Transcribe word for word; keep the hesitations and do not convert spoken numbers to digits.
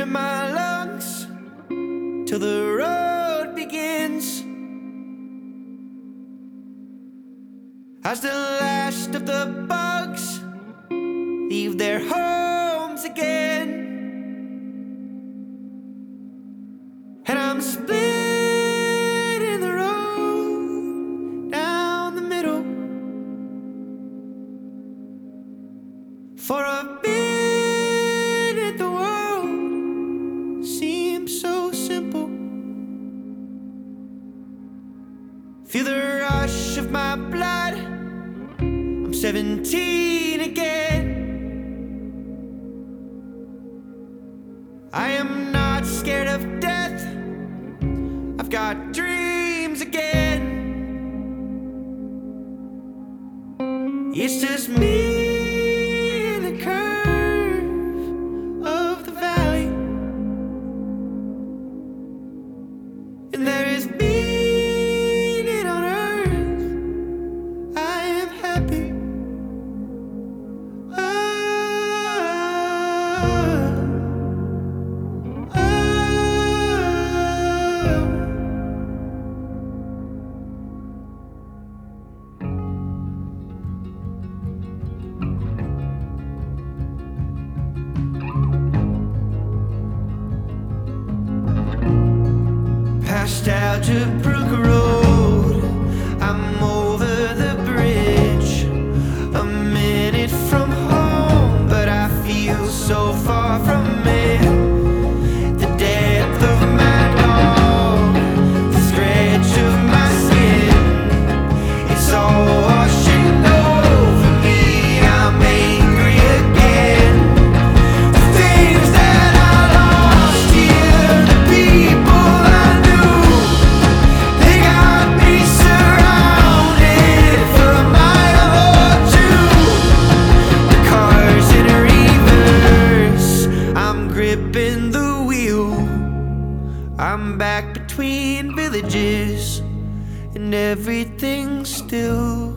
in my lungs till the road begins. As the last of the bugs leave their homes again, and I'm split in the road down the middle. For a minute the world seems so simple. Feel the rush of my blood, I'm seventeen again. I am not scared of death, I've got dreams again. It's just me in the curve of the valley, and there is meaning on earth. I am happy. Past Algebrook Road, I'm over the bridge. A minute from home, but I feel so far from it. The depth of my dog, the stretch of my skin, it's all washing over me. I'm angry again. The things that I lost here, the people I knew, they got me surrounded for a mile or two. The car's in reverse, I'm gripping the wheel. I'm back between villages, and everything's still.